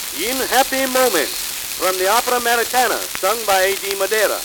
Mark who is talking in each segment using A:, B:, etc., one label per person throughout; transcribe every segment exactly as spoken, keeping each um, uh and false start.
A: In Happy Moments from the Opera Americana, sung by A D Madeira.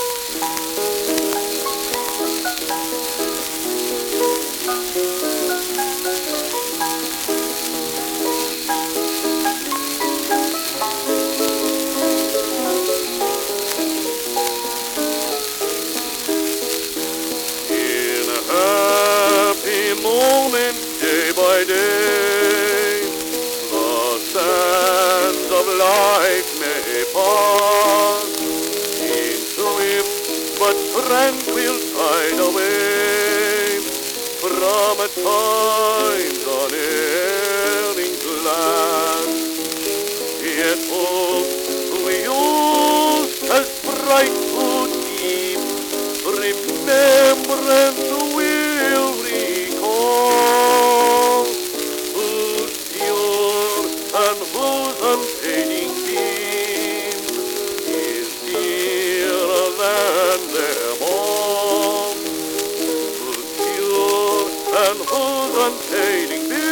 A: In a happy moment, day by day, the sands of life may pass in swift but tranquil tide away from a time's unerring glance. Yet hope we use as bright to keep, remembrance will recall, whose pure and whose unfading beam is dearer than them all, whose pure and whose unfading beam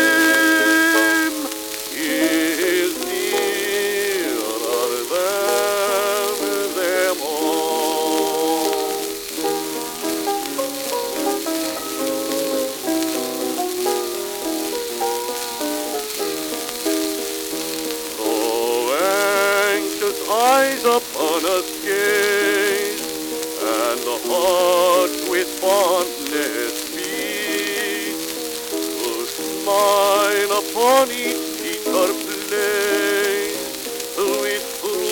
A: is dearer than them all. Eyes upon us gaze, and the heart with fondness beats, who smile upon each feature place, with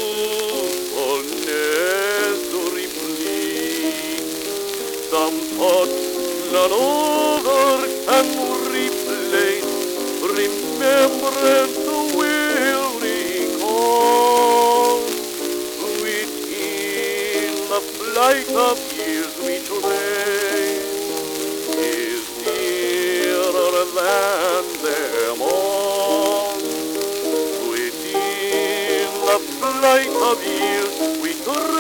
A: fruitfulness replete. Some thoughts none other can replace, remembrance will recall, which in the flight of years we trace is nearer than them all, which in the flight of years we trace